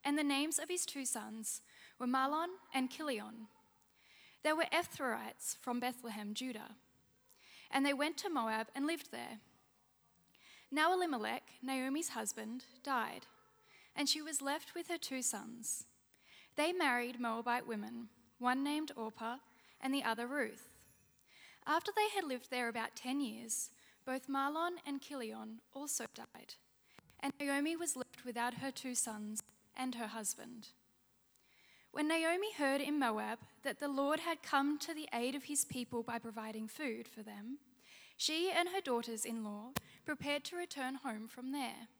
and the names of his 2 sons were Mahlon and Chilion. They were Ephrathites from Bethlehem, Judah, and they went to Moab and lived there. Now Elimelech, Naomi's husband, died, and she was left with her 2 sons. They married Moabite women, one named Orpah and the other Ruth. After they had lived there about 10 years, both Mahlon and Chilion also died, and Naomi was left without her 2 sons and her husband. When Naomi heard in Moab that the Lord had come to the aid of his people by providing food for them, she and her daughters-in-law prepared to return home from there.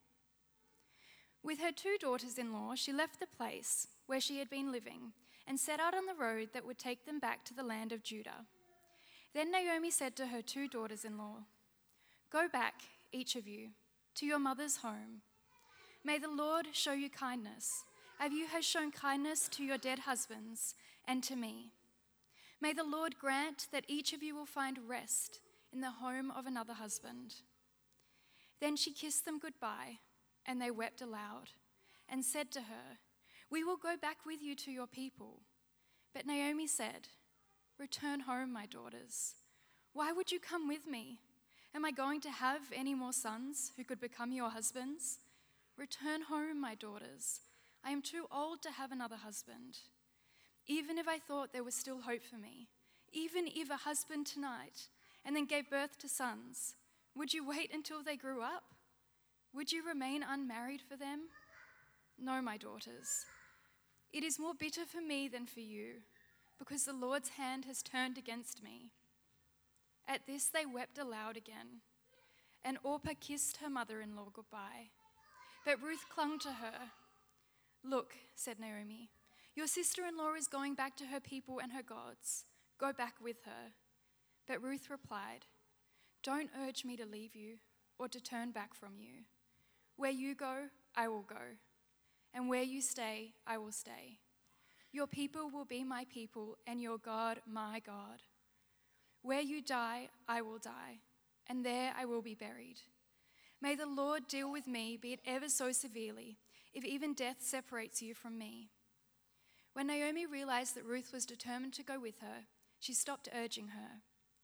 With her 2 daughters-in-law, she left the place where she had been living and set out on the road that would take them back to the land of Judah. Then Naomi said to her 2 daughters-in-law, "Go back, each of you, to your mother's home. May the Lord show you kindness, as you have shown kindness to your dead husbands and to me. May the Lord grant that each of you will find rest in the home of another husband." Then she kissed them goodbye, and they wept aloud, and said to her, "We will go back with you to your people." But Naomi said, "Return home, my daughters. Why would you come with me? Am I going to have any more sons who could become your husbands? Return home, my daughters. I am too old to have another husband. Even if I thought there was still hope for me, even if a husband tonight, and then gave birth to sons, would you wait until they grew up? Would you remain unmarried for them? No, my daughters. It is more bitter for me than for you, because the Lord's hand has turned against me." At this they wept aloud again, and Orpah kissed her mother-in-law goodbye. But Ruth clung to her. "Look," said Naomi, "your sister-in-law is going back to her people and her gods. Go back with her." But Ruth replied, "Don't urge me to leave you or to turn back from you. Where you go, I will go, and where you stay, I will stay. Your people will be my people, and your God, my God. Where you die, I will die, and there I will be buried. May the Lord deal with me, be it ever so severely, if even death separates you from me." When Naomi realized that Ruth was determined to go with her, she stopped urging her.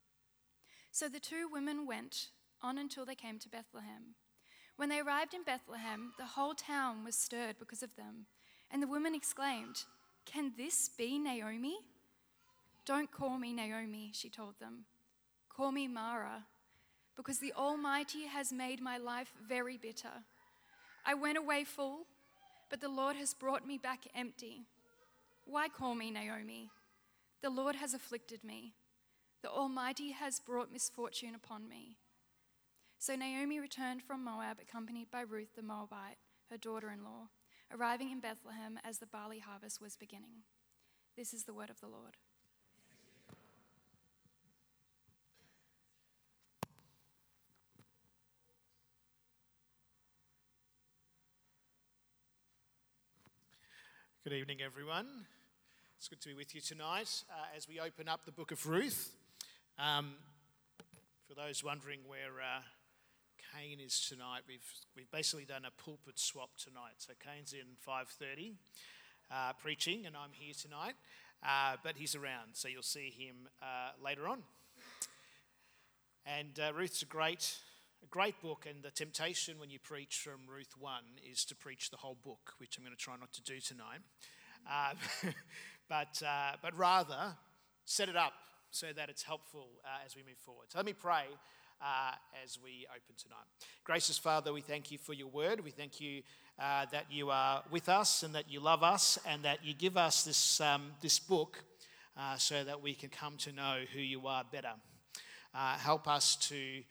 So the 2 women went on until they came to Bethlehem. When they arrived in Bethlehem, the whole town was stirred because of them, and the women exclaimed, "Can this be Naomi?" "Don't call me Naomi," she told them. "Call me Mara, because the Almighty has made my life very bitter. I went away full, but the Lord has brought me back empty. Why call me Naomi? The Lord has afflicted me. The Almighty has brought misfortune upon me." So Naomi returned from Moab, accompanied by Ruth the Moabite, her daughter-in-law, arriving in Bethlehem as the barley harvest was beginning. This is the word of the Lord. Good evening, everyone. It's good to be with you tonight as we open up the book of Ruth. For those wondering where Kane is tonight, we've basically done a pulpit swap tonight. So Kane's in 5:30 preaching, and I'm here tonight, but he's around, so you'll see him later on. And Ruth's a great book, and the temptation when you preach from Ruth 1 is to preach the whole book, which I'm going to try not to do tonight, but rather set it up so that it's helpful as we move forward. So let me pray as we open tonight. Gracious Father, we thank you for your word. We thank you that you are with us and that you love us and that you give us this book so that we can come to know who you are better. Help us to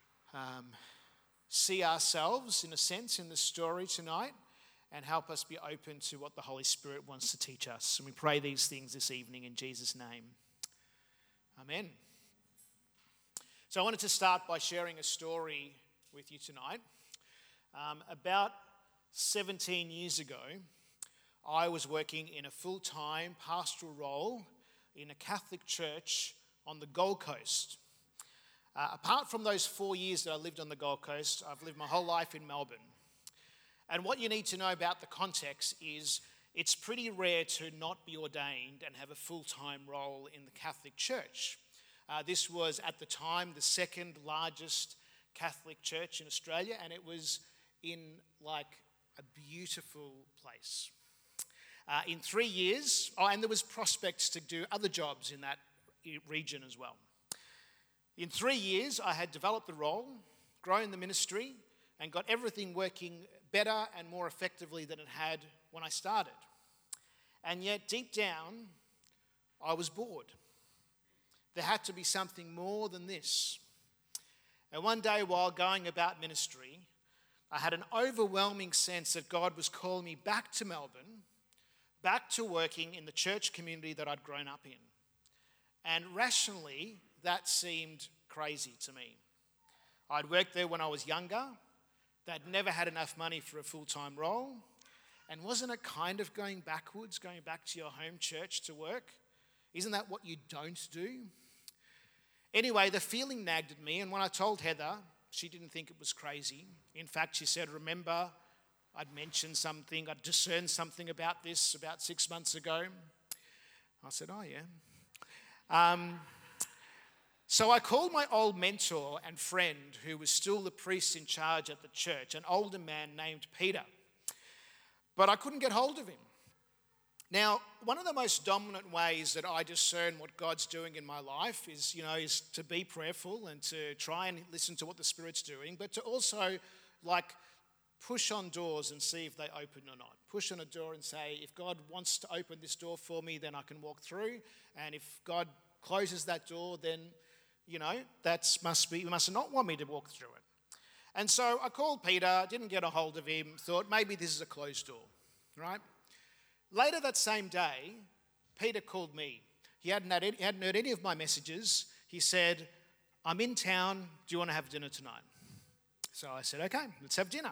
see ourselves, in a sense, in the story tonight, and help us be open to what the Holy Spirit wants to teach us. And we pray these things this evening in Jesus' name. Amen. So I wanted to start by sharing a story with you tonight. About 17 years ago, I was working in a full-time pastoral role in a Catholic church on the Gold Coast. Apart from those 4 years that I lived on the Gold Coast, I've lived my whole life in Melbourne. And what you need to know about the context is it's pretty rare to not be ordained and have a full-time role in the Catholic Church. This was, at the time, the second largest Catholic church in Australia, and it was in like a beautiful place. In 3 years, and there was prospects to do other jobs in that region as well. In 3 years, I had developed the role, grown the ministry, and got everything working better and more effectively than it had when I started. And yet, deep down, I was bored. There had to be something more than this. And one day, while going about ministry, I had an overwhelming sense that God was calling me back to Melbourne, back to working in the church community that I'd grown up in. And rationally, that seemed crazy to me. I'd worked there when I was younger. They'd never had enough money for a full-time role. And wasn't it kind of going backwards, going back to your home church to work? Isn't that what you don't do? Anyway, the feeling nagged at me, and when I told Heather, she didn't think it was crazy. In fact, she said, remember, I'd mentioned something, I'd discerned something about this about 6 months ago. I said, oh yeah. So I called my old mentor and friend, who was still the priest in charge at the church, an older man named Peter. But I couldn't get hold of him. Now, one of the most dominant ways that I discern what God's doing in my life is to be prayerful and to try and listen to what the Spirit's doing, but to also push on doors and see if they open or not. Push on a door and say, if God wants to open this door for me, then I can walk through. And if God closes that door, then, you must not want me to walk through it. And so I called Peter, didn't get a hold of him, thought maybe this is a closed door, right? Later that same day, Peter called me. He hadn't heard any of my messages. He said, I'm in town, do you want to have dinner tonight? So I said, okay, let's have dinner.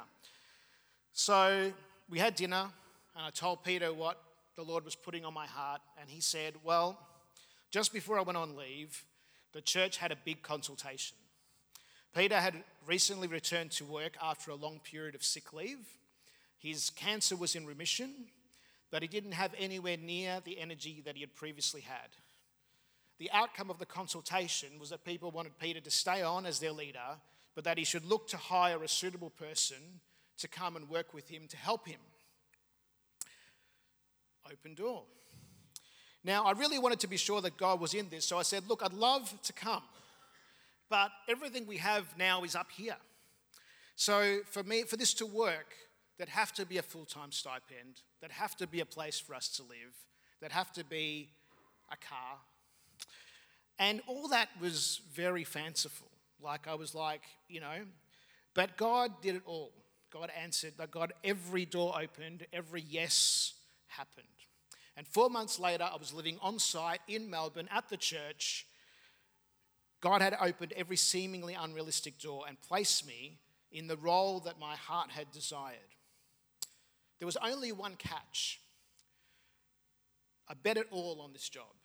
So we had dinner, and I told Peter what the Lord was putting on my heart, and he said, well, just before I went on leave, the church had a big consultation. Peter had recently returned to work after a long period of sick leave. His cancer was in remission, but he didn't have anywhere near the energy that he had previously had. The outcome of the consultation was that people wanted Peter to stay on as their leader, but that he should look to hire a suitable person to come and work with him to help him. Open door. Now, I really wanted to be sure that God was in this, so I said, look, I'd love to come, but everything we have now is up here. So for this to work, there'd have to be a full-time stipend, there'd have to be a place for us to live, there'd have to be a car. And all that was very fanciful. But God did it all. God answered, every door opened, every yes happened. And 4 months later, I was living on site in Melbourne at the church. God had opened every seemingly unrealistic door and placed me in the role that my heart had desired. There was only one catch. I bet it all on this job.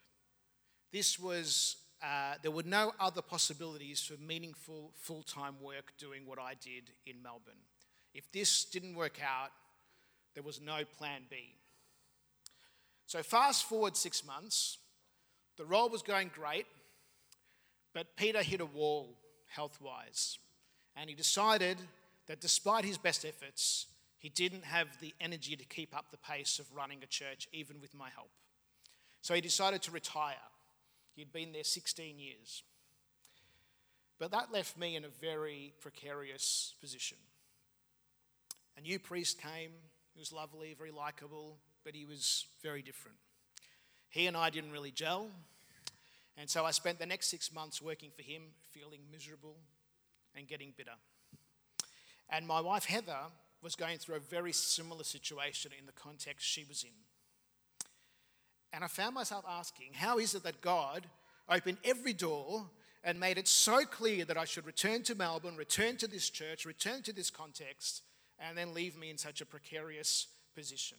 There were no other possibilities for meaningful full-time work doing what I did in Melbourne. If this didn't work out, there was no plan B. So fast forward 6 months, the role was going great, but Peter hit a wall health-wise, and he decided that despite his best efforts, he didn't have the energy to keep up the pace of running a church, even with my help. So he decided to retire. He'd been there 16 years. But that left me in a very precarious position. A new priest came. He was lovely, very likable, but he was very different. He and I didn't really gel. And so I spent the next 6 months working for him, feeling miserable and getting bitter. And my wife, Heather, was going through a very similar situation in the context she was in. And I found myself asking, how is it that God opened every door and made it so clear that I should return to Melbourne, return to this church, return to this context, and then leave me in such a precarious position?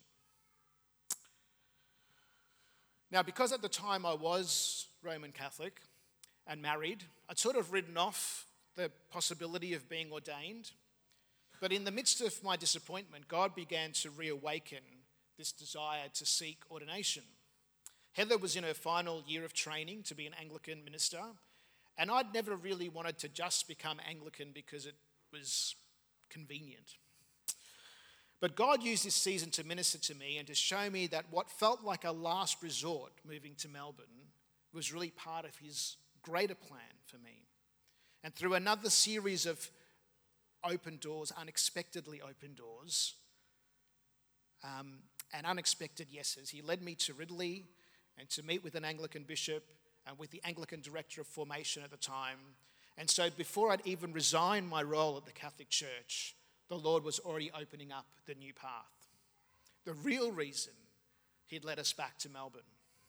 Now, because at the time I was Roman Catholic and married, I'd sort of written off the possibility of being ordained. But in the midst of my disappointment, God began to reawaken this desire to seek ordination. Heather was in her final year of training to be an Anglican minister, and I'd never really wanted to just become Anglican because it was convenient. But God used this season to minister to me and to show me that what felt like a last resort, moving to Melbourne, was really part of his greater plan for me. And through another series of open doors, unexpectedly open doors, and unexpected yeses, he led me to Ridley and to meet with an Anglican bishop and with the Anglican director of formation at the time. And so before I'd even resigned my role at the Catholic Church, the Lord was already opening up the new path. The real reason he'd led us back to Melbourne.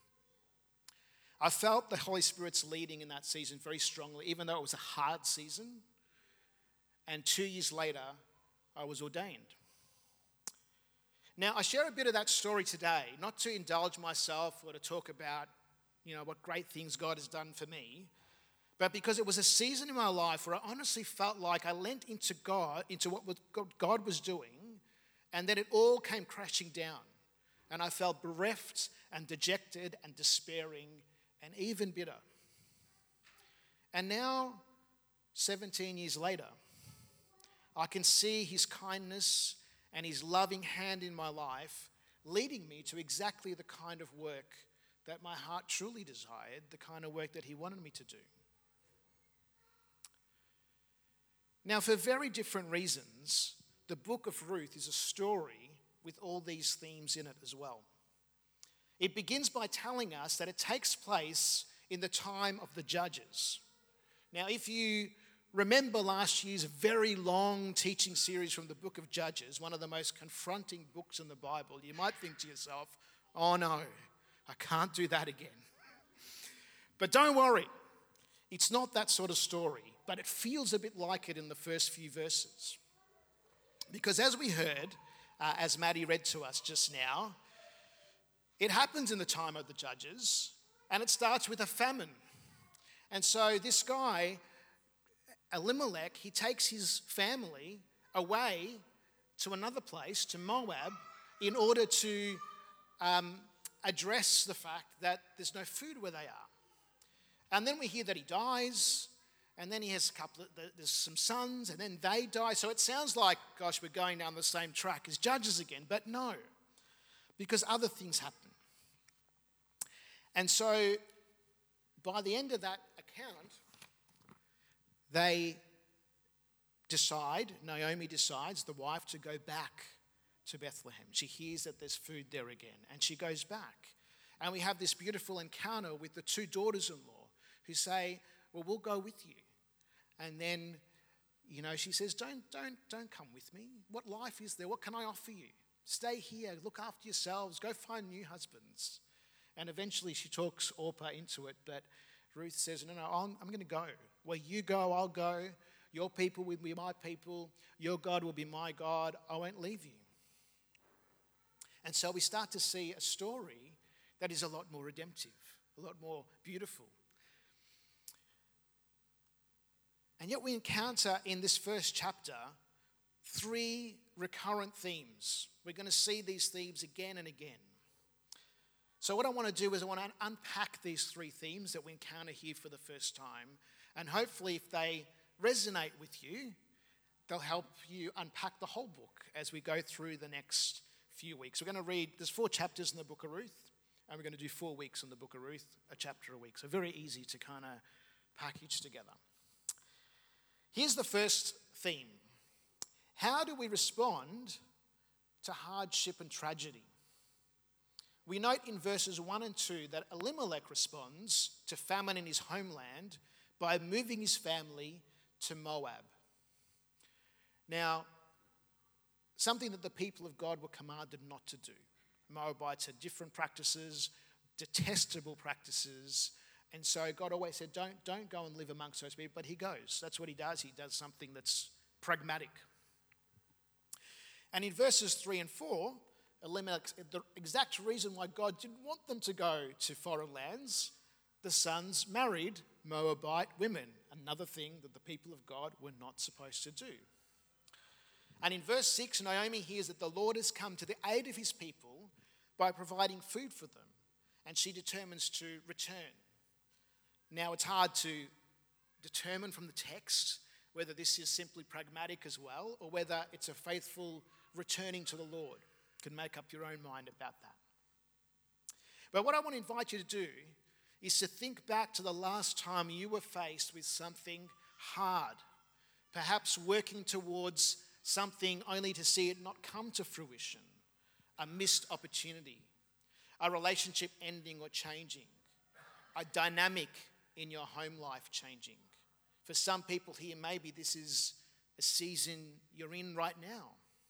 I felt the Holy Spirit's leading in that season very strongly, even though it was a hard season. And 2 years later, I was ordained. Now, I share a bit of that story today, not to indulge myself or to talk about, what great things God has done for me, but because it was a season in my life where I honestly felt like I leant into God, into what God was doing, and then it all came crashing down. And I felt bereft and dejected and despairing and even bitter. And now, 17 years later, I can see his kindness and his loving hand in my life leading me to exactly the kind of work that my heart truly desired, the kind of work that he wanted me to do. Now, for very different reasons, the book of Ruth is a story with all these themes in it as well. It begins by telling us that it takes place in the time of the judges. Now, if you remember last year's very long teaching series from the book of Judges, one of the most confronting books in the Bible, you might think to yourself, oh no, I can't do that again. But don't worry, it's not that sort of story, but it feels a bit like it in the first few verses. Because as we heard, as Maddie read to us just now, it happens in the time of the judges, and it starts with a famine. And so this guy, Elimelech, he takes his family away to another place, to Moab, in order to address the fact that there's no food where they are. And then we hear that he dies, and then he has there's some sons, and then they die. So it sounds like, gosh, we're going down the same track as Judges again, but no, because other things happen. And so by the end of that account, Naomi decides, the wife, to go back to Bethlehem. She hears that there's food there again, and she goes back. And we have this beautiful encounter with the two daughters-in-law who say, well, we'll go with you. And then, she says, don't come with me. What life is there? What can I offer you? Stay here, look after yourselves, go find new husbands. And eventually she talks Orpah into it, but Ruth says, no, I'm going to go. Where you go, I'll go. Your people will be my people. Your God will be my God. I won't leave you. And so we start to see a story that is a lot more redemptive, a lot more beautiful. And yet we encounter in this first chapter 3 recurrent themes. We're going to see these themes again and again. So what I want to do is I want to unpack these 3 themes that we encounter here for the first time. And hopefully if they resonate with you, they'll help you unpack the whole book as we go through the next few weeks. We're going to read, there's 4 chapters in the book of Ruth, and we're going to do 4 weeks in the book of Ruth, a chapter a week. So very easy to kind of package together. Here's the first theme. How do we respond to hardship and tragedy? We note in verses 1 and 2 that Elimelech responds to famine in his homeland by moving his family to Moab. Now, something that the people of God were commanded not to do. Moabites had different practices, detestable practices, and so God always said, don't go and live amongst those people, but he goes. That's what he does. He does something that's pragmatic. And in verses 3 and 4, Elimelech, the exact reason why God didn't want them to go to foreign lands, the sons married Moabite women, another thing that the people of God were not supposed to do. And in verse 6, Naomi hears that the Lord has come to the aid of his people by providing food for them, and she determines to return. Now, it's hard to determine from the text whether this is simply pragmatic as well, or whether it's a faithful returning to the Lord. You can make up your own mind about that. But what I want to invite you to do is to think back to the last time you were faced with something hard, perhaps working towards something only to see it not come to fruition, a missed opportunity, a relationship ending or changing, a dynamic in your home life changing. For some people here, maybe this is a season you're in right now.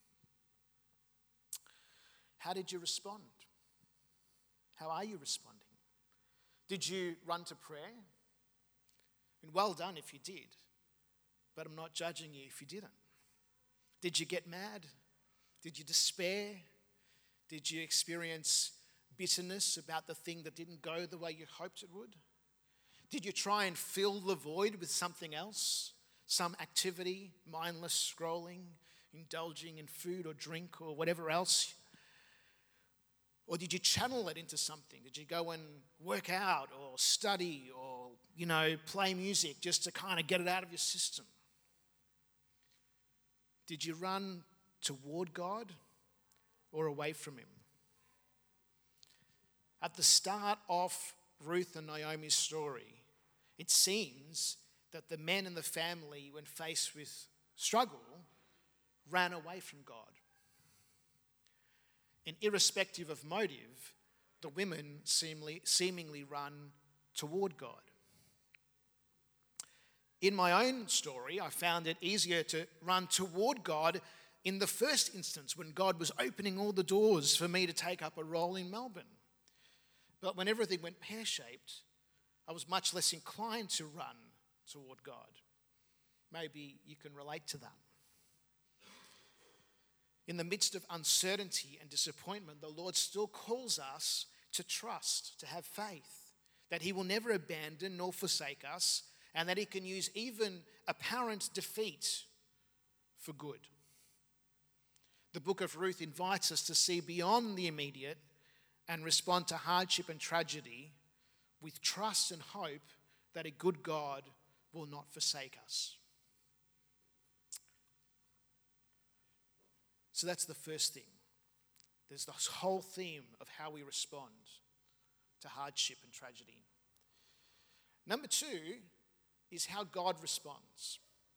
How did you respond? How are you responding? Did you run to prayer? And well done if you did, but I'm not judging you if you didn't. Did you get mad? Did you despair? Did you experience bitterness about the thing that didn't go the way you hoped it would? Did you try and fill the void with something else? Some activity, mindless scrolling, indulging in food or drink or whatever else? Or did you channel it into something? Did you go and work out or study or, play music just to kind of get it out of your system? Did you run toward God or away from him? At the start of Ruth and Naomi's story, it seems that the men in the family, when faced with struggle, ran away from God. And irrespective of motive, the women seemingly run toward God. In my own story, I found it easier to run toward God in the first instance when God was opening all the doors for me to take up a role in Melbourne. But when everything went pear-shaped, I was much less inclined to run toward God. Maybe you can relate to that. In the midst of uncertainty and disappointment, the Lord still calls us to trust, to have faith, that he will never abandon nor forsake us, and that he can use even apparent defeat for good. The book of Ruth invites us to see beyond the immediate and respond to hardship and tragedy with trust and hope that a good God will not forsake us. So that's the first thing. There's this whole theme of how we respond to hardship and tragedy. Number two is how God responds.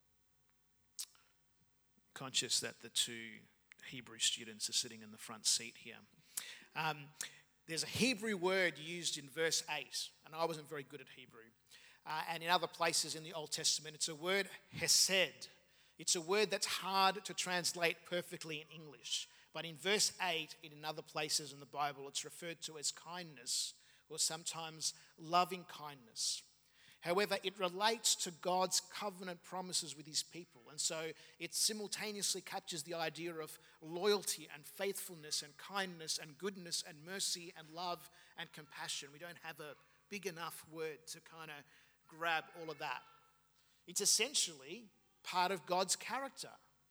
Conscious that the two Hebrew students are sitting in the front seat here. There's a Hebrew word used in verse 8, and I wasn't very good at Hebrew. And in other places in the Old Testament, it's a word hesed. It's a word that's hard to translate perfectly in English. But in verse 8, in other places in the Bible, it's referred to as kindness, or sometimes loving kindness. However, it relates to God's covenant promises with his people. And so it simultaneously captures the idea of loyalty and faithfulness and kindness and goodness and mercy and love and compassion. We don't have a big enough word to kind of grab all of that. It's essentially part of God's character.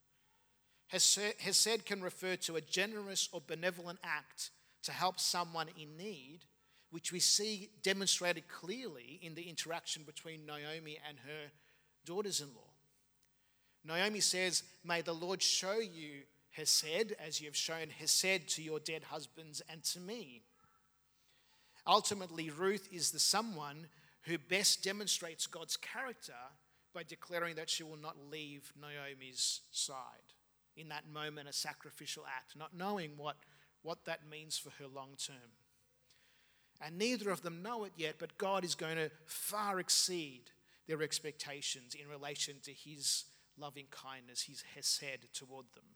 Hesed can refer to a generous or benevolent act to help someone in need, which we see demonstrated clearly in the interaction between Naomi and her daughters-in-law. Naomi says, "May the Lord show you hesed, as you have shown hesed to your dead husbands and to me." Ultimately, Ruth is the someone who best demonstrates God's character by declaring that she will not leave Naomi's side. In that moment, a sacrificial act, not knowing what that means for her long term. And neither of them know it yet, but God is going to far exceed their expectations in relation to his loving kindness, his hesed toward them.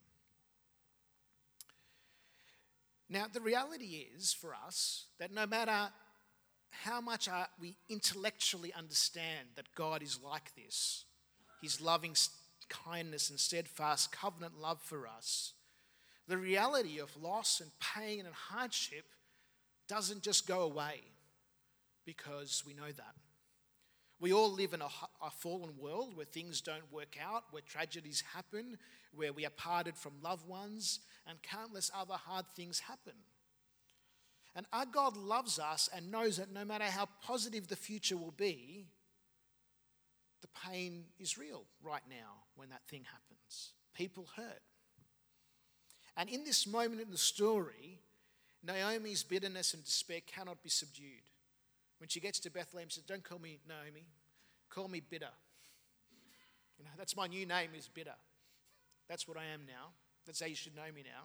Now, the reality is for us that no matter how much we intellectually understand that God is like this, his loving kindness and steadfast covenant love for us, the reality of loss and pain and hardship doesn't just go away because we know that. We all live in a fallen world where things don't work out, where tragedies happen, where we are parted from loved ones, and countless other hard things happen. And our God loves us and knows that no matter how positive the future will be, the pain is real right now when that thing happens. People hurt. And in this moment in the story, Naomi's bitterness and despair cannot be subdued. When she gets to Bethlehem, she says, "Don't call me Naomi, call me bitter." That's my new name, is bitter. That's what I am now. That's how you should know me now.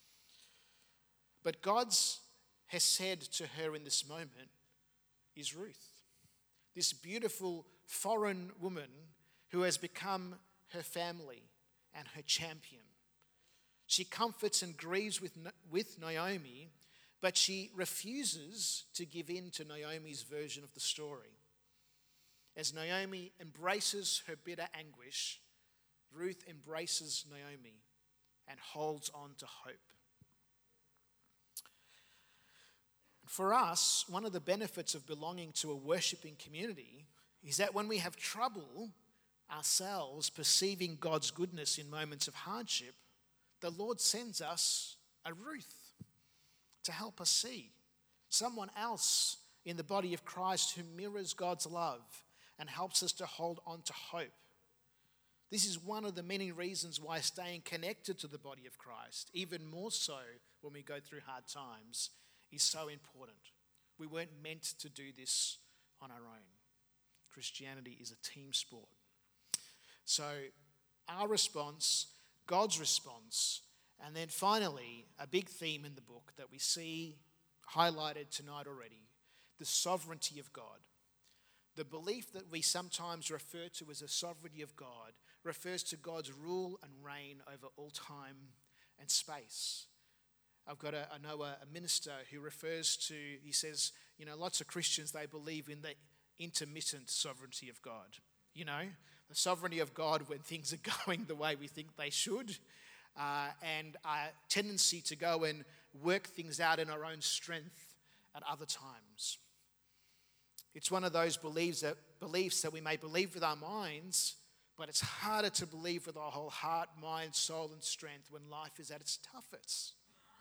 But God's hesed to her in this moment is Ruth, this beautiful foreign woman who has become her family and her champion. She comforts and grieves with Naomi, but she refuses to give in to Naomi's version of the story. As Naomi embraces her bitter anguish, Ruth embraces Naomi and holds on to hope. For us, one of the benefits of belonging to a worshiping community is that when we have trouble ourselves perceiving God's goodness in moments of hardship, the Lord sends us a Ruth to help us see someone else in the body of Christ who mirrors God's love and helps us to hold on to hope. This is one of the many reasons why staying connected to the body of Christ, even more so when we go through hard times, is so important. We weren't meant to do this on our own. Christianity is a team sport. So our response, God's response, and then finally, a big theme in the book that we see highlighted tonight already, the sovereignty of God. The belief that we sometimes refer to as the sovereignty of God refers to God's rule and reign over all time and space. I know a minister who refers to, he says, lots of Christians, they believe in the intermittent sovereignty of God. The sovereignty of God when things are going the way we think they should, and our tendency to go and work things out in our own strength at other times. It's one of those beliefs that we may believe with our minds, but it's harder to believe with our whole heart, mind, soul, and strength when life is at its toughest.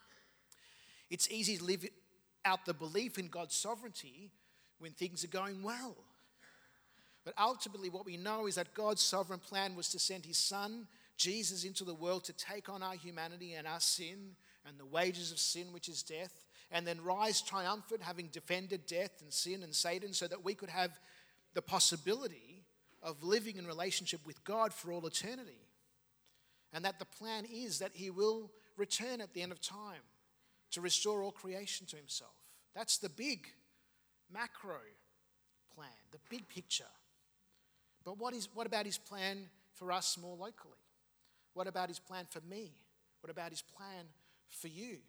It's easy to live out the belief in God's sovereignty when things are going well. But ultimately what we know is that God's sovereign plan was to send his son, Jesus, into the world to take on our humanity and our sin and the wages of sin, which is death, and then rise triumphant, having defended death and sin and Satan, so that we could have the possibility of living in relationship with God for all eternity. And that the plan is that he will return at the end of time to restore all creation to himself. That's the big macro plan, the big picture. But what about his plan for us more locally? What about his plan for me? What about his plan for you?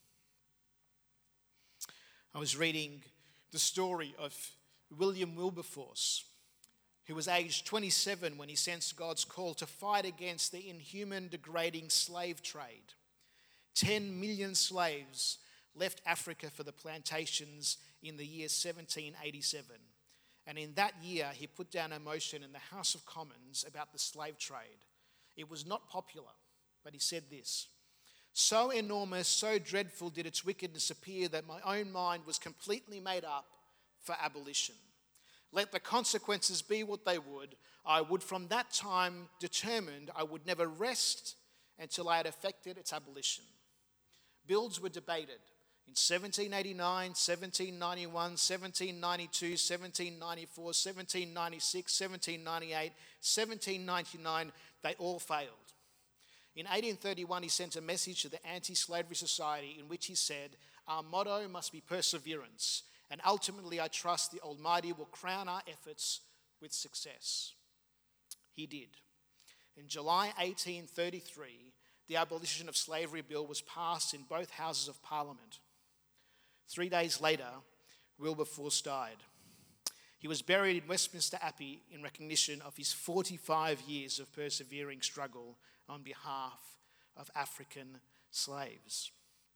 I was reading the story of William Wilberforce, who was aged 27 when he sensed God's call to fight against the inhuman, degrading slave trade. 10 million slaves left Africa for the plantations in the year 1787. And in that year, he put down a motion in the House of Commons about the slave trade. It was not popular, but he said this: "So enormous, so dreadful did its wickedness appear that my own mind was completely made up for abolition. Let the consequences be what they would, I would from that time determined I would never rest until I had effected its abolition." Bills were debated in 1789, 1791, 1792, 1794, 1796, 1798, 1799. They all failed. In 1831, he sent a message to the Anti-Slavery Society in which he said, "Our motto must be perseverance, and ultimately I trust the Almighty will crown our efforts with success." He did. In July 1833, the Abolition of Slavery Bill was passed in both houses of Parliament. 3 days later, Wilberforce died. He was buried in Westminster Abbey in recognition of his 45 years of persevering struggle on behalf of African slaves.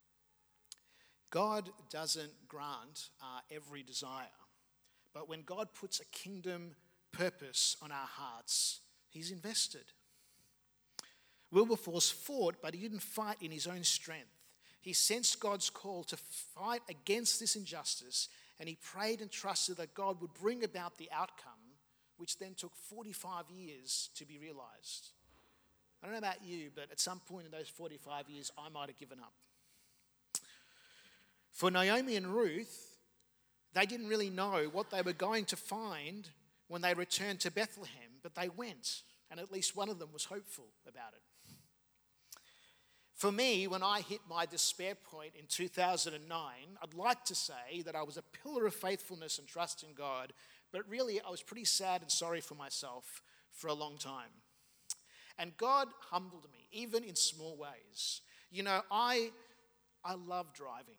God doesn't grant our every desire, but when God puts a kingdom purpose on our hearts, he's invested. Wilberforce fought, but he didn't fight in his own strength. He sensed God's call to fight against this injustice, and he prayed and trusted that God would bring about the outcome, which then took 45 years to be realized. I don't know about you, but at some point in those 45 years, I might have given up. For Naomi and Ruth, they didn't really know what they were going to find when they returned to Bethlehem, but they went, and at least one of them was hopeful about it. For me, when I hit my despair point in 2009, I'd like to say that I was a pillar of faithfulness and trust in God, but really I was pretty sad and sorry for myself for a long time. And God humbled me, even in small ways. You know, I love driving.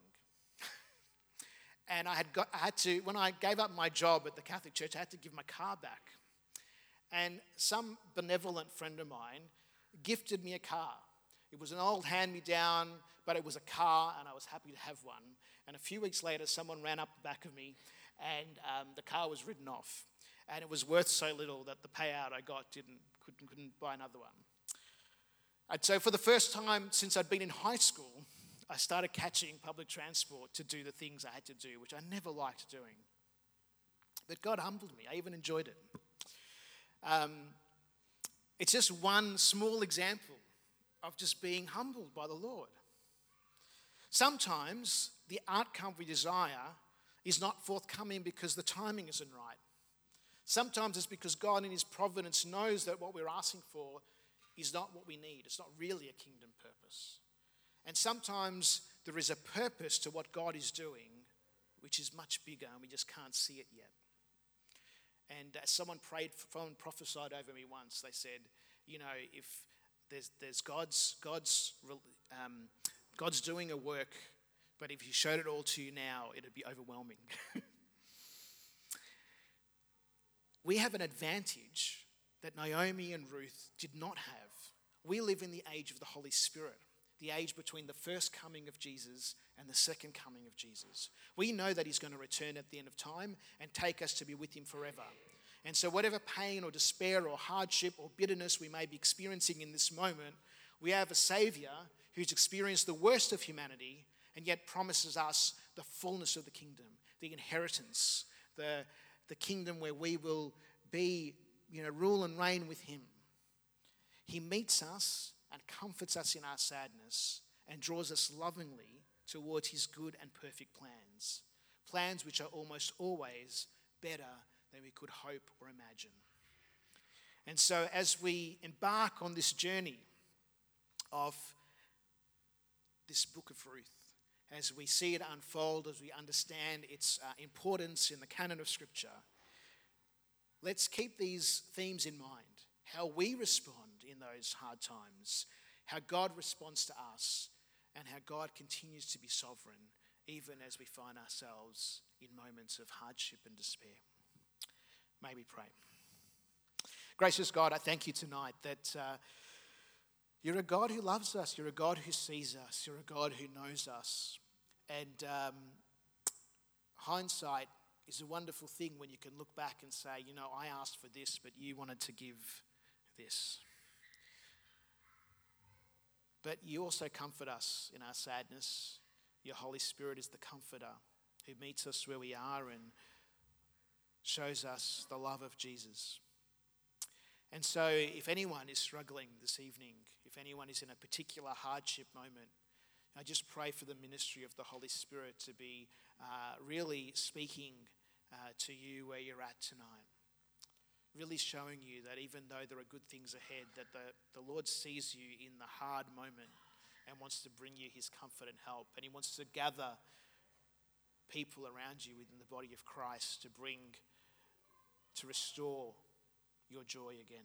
And I had to, when I gave up my job at the Catholic Church, I had to give my car back. And some benevolent friend of mine gifted me a car. It was an old hand-me-down, but it was a car, and I was happy to have one. And a few weeks later, someone ran up the back of me, and the car was written off. And it was worth so little that the payout I got couldn't buy another one. And so for the first time since I'd been in high school, I started catching public transport to do the things I had to do, which I never liked doing. But God humbled me. I even enjoyed it. It's just one small example of just being humbled by the Lord. Sometimes the outcome we desire is not forthcoming because the timing isn't right. Sometimes it's because God in his providence knows that what we're asking for is not what we need. It's not really a kingdom purpose. And sometimes there is a purpose to what God is doing, which is much bigger, and we just can't see it yet. And someone prophesied over me once. They said, you know, if there's God's doing a work, but if he showed it all to you now, it'd be overwhelming. We have an advantage that Naomi and Ruth did not have. We live in the age of the Holy Spirit, the age between the first coming of Jesus and the second coming of Jesus. We know that he's going to return at the end of time and take us to be with him forever. And so whatever pain or despair or hardship or bitterness we may be experiencing in this moment, we have a Savior who's experienced the worst of humanity and yet promises us the fullness of the kingdom, the inheritance, the kingdom where we will be, rule and reign with him. He meets us and comforts us in our sadness and draws us lovingly towards his good and perfect plans, plans which are almost always better than we could hope or imagine. And so as we embark on this journey of this book of Ruth, as we see it unfold, as we understand its importance in the canon of Scripture, let's keep these themes in mind. How we respond in those hard times, how God responds to us, and how God continues to be sovereign even as we find ourselves in moments of hardship and despair. May we pray. Gracious God, I thank you tonight that you're a God who loves us. You're a God who sees us. You're a God who knows us. And hindsight is a wonderful thing when you can look back and say, I asked for this, but you wanted to give this. But you also comfort us in our sadness. Your Holy Spirit is the comforter who meets us where we are and shows us the love of Jesus. And so if anyone is struggling this evening, if anyone is in a particular hardship moment, I just pray for the ministry of the Holy Spirit to be really speaking to you where you're at tonight. Really showing you that even though there are good things ahead, that the Lord sees you in the hard moment and wants to bring you his comfort and help. And he wants to gather people around you within the body of Christ to restore your joy again.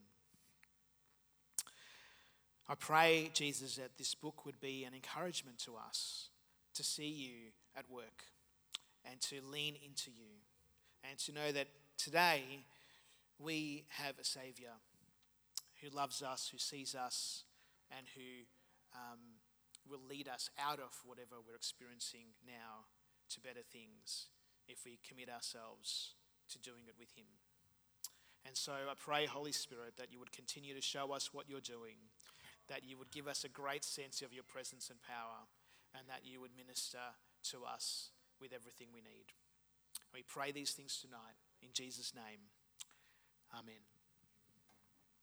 I pray, Jesus, that this book would be an encouragement to us to see you at work and to lean into you and to know that today we have a Saviour who loves us, who sees us, and who will lead us out of whatever we're experiencing now to better things if we commit ourselves to doing it with him. And so I pray, Holy Spirit, that you would continue to show us what you're doing, that you would give us a great sense of your presence and power, and that you would minister to us with everything we need. We pray these things tonight in Jesus' name. Amen.